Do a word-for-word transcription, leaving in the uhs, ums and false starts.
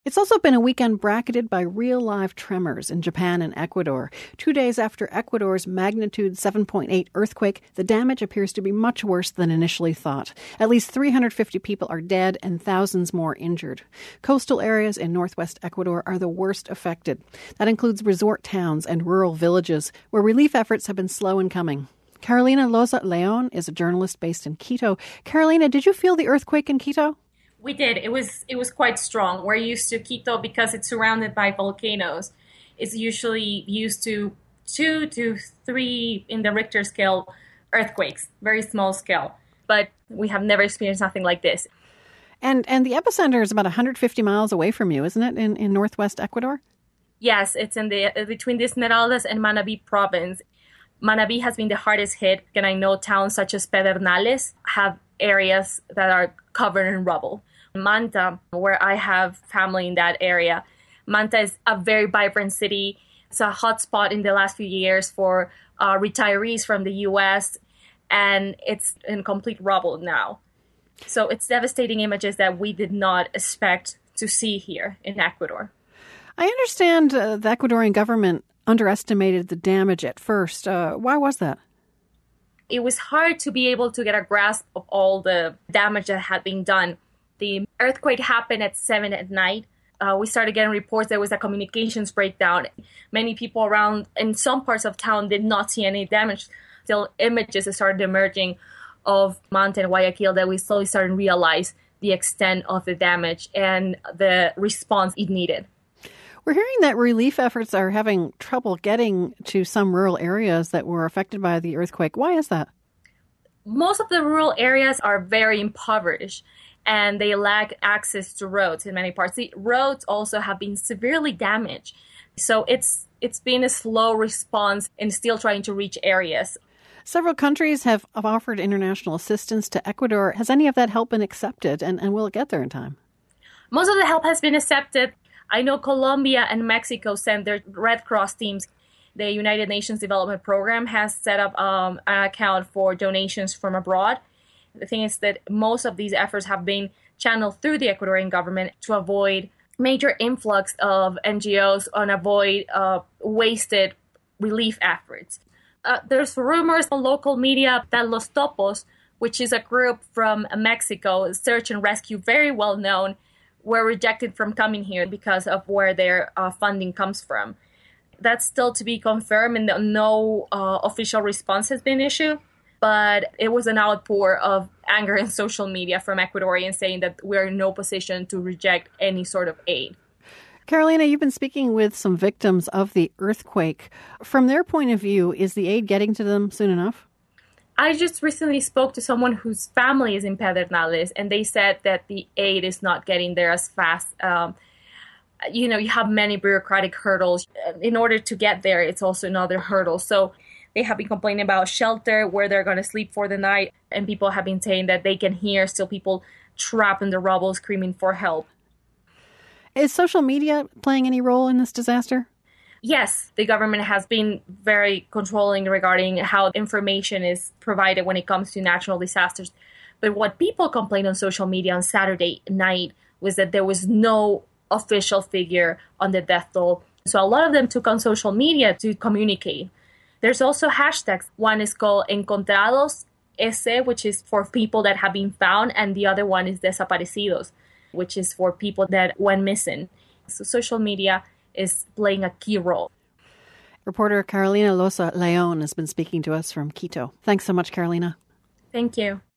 It's also been a weekend bracketed by real live tremors in Japan and Ecuador. Two days after Ecuador's magnitude seven point eight earthquake, the damage appears to be much worse than initially thought. At least three hundred fifty people are dead and thousands more injured. Coastal areas in northwest Ecuador are the worst affected. That includes resort towns and rural villages, where relief efforts have been slow in coming. Carolina Loza Leon is a journalist based in Quito. Carolina, did you feel the earthquake in Quito? We did. It was it was quite strong. We're used to Quito because it's surrounded by volcanoes. It's usually used to two to three in the Richter scale earthquakes, very small scale. But we have never experienced nothing like this. And and the epicenter is about one hundred fifty miles away from you, isn't it, in, in northwest Ecuador? Yes, it's in the between the Esmeraldas and Manabí province. Manabí has been the hardest hit, and I know towns such as Pedernales have areas that are covered in rubble. Manta, where I have family in that area, Manta is a very vibrant city. It's a hotspot in the last few years for uh, retirees from the U S, and it's in complete rubble now. So it's devastating images that we did not expect to see here in Ecuador. I understand uh, the Ecuadorian government underestimated the damage at first. Uh, why was that? It was hard to be able to get a grasp of all the damage that had been done. The earthquake happened at seven at night. Uh, we started getting reports there was a communications breakdown. Many people around in some parts of town did not see any damage. Still, images started emerging of Manta and Guayaquil that we slowly started to realize the extent of the damage and the response it needed. We're hearing that relief efforts are having trouble getting to some rural areas that were affected by the earthquake. Why is that? Most of the rural areas are very impoverished, and they lack access to roads in many parts. The roads also have been severely damaged. So it's it's been a slow response in still trying to reach areas. Several countries have offered international assistance to Ecuador. Has any of that help been accepted, and, and will it get there in time? Most of the help has been accepted. I know Colombia and Mexico sent their Red Cross teams. The United Nations Development Program has set up um, an account for donations from abroad. The thing is that most of these efforts have been channeled through the Ecuadorian government to avoid major influx of N G Os and avoid uh, wasted relief efforts. Uh, there's rumors on local media that Los Topos, which is a group from Mexico, search and rescue, very well known, were rejected from coming here because of where their uh, funding comes from. That's still to be confirmed, and no uh, official response has been issued. But it was an outpour of anger in social media from Ecuadorians saying that we're in no position to reject any sort of aid. Carolina, you've been speaking with some victims of the earthquake. From their point of view, is the aid getting to them soon enough? I just recently spoke to someone whose family is in Pedernales, and they said that the aid is not getting there as fast. Um, you know, you have many bureaucratic hurdles. In order to get there, it's also another hurdle. So they have been complaining about shelter, where they're going to sleep for the night, and people have been saying that they can hear still people trapped in the rubble screaming for help. Is social media playing any role in this disaster? Yes, the government has been very controlling regarding how information is provided when it comes to natural disasters. But what people complained on social media on Saturday night was that there was no official figure on the death toll. So a lot of them took on social media to communicate. There's also hashtags. One is called Encontrados S, which is for people that have been found, and the other one is Desaparecidos, which is for people that went missing. So social media is playing a key role. Reporter Carolina Loza Leon has been speaking to us from Quito. Thanks so much, Carolina. Thank you.